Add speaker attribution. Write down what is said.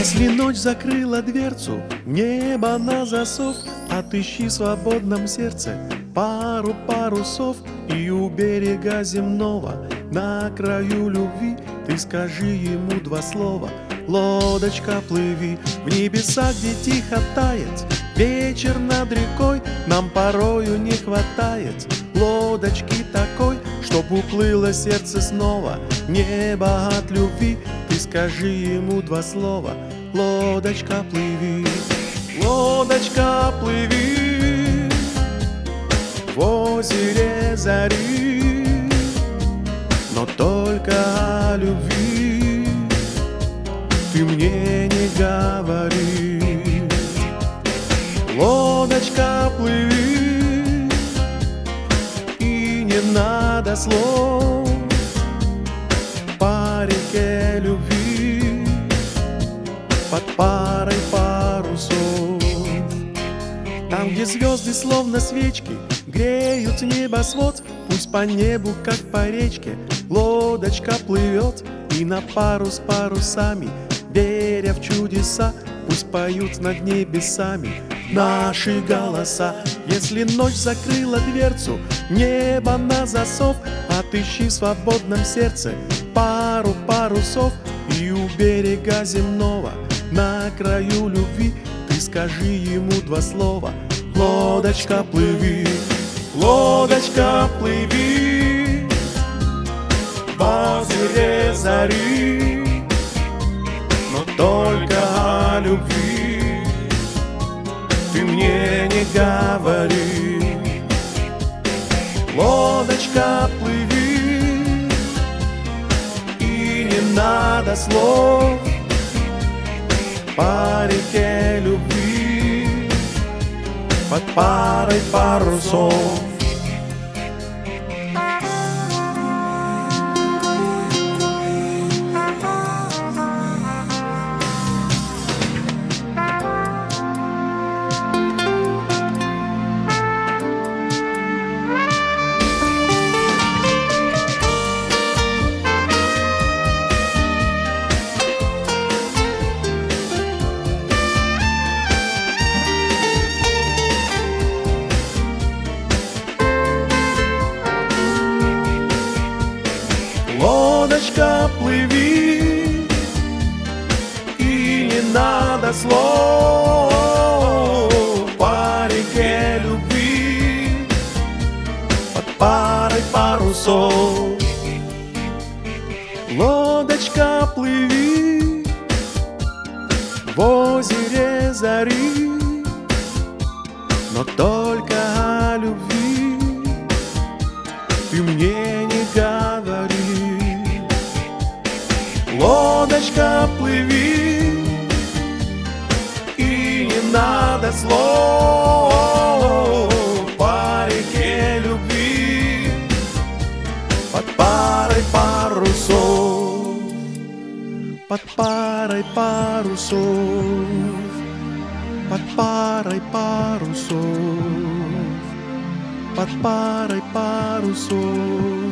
Speaker 1: Если ночь закрыла дверцу, небо на засов, отыщи в свободном сердце пару парусов, и у берега земного, на краю любви, ты скажи ему два слова: лодочка, плыви. В небесах, где тихо тает вечер над рекой, нам порою не хватает лодочки такой, чтоб уплыло сердце снова в небо от любви. Ты скажи ему два слова: лодочка, плыви. Лодочка, плыви в озере зари, но только о любви ты мне не говори. Лодочка, плыви, и не надо слов по реке любви под парой парусов. Там, где звезды словно свечки греют небосвод, пусть по небу, как по речке, лодочка плывет, и на пару с парусами, веря в чудеса, пусть поют над небесами наши голоса. Если ночь закрыла дверцу, небо на засов, отыщи в свободном сердце пару парусов, и у берега земного, на краю любви, ты скажи ему два слова: лодочка, плыви. Лодочка, плыви в озере зари, но только о любви ты мне не говори. Лодочка, плыви, и не надо слов по реке любви под парой парусов. Лодочка, плыви, и не надо слов по реке любви под парой парусов. Лодочка, плыви в озере зари, но только о любви ты мне не говори. Лодочка, плыви, и не надо слов по реке любви под парой парусов, под парой парусов, под парой парусов, под парой парусов.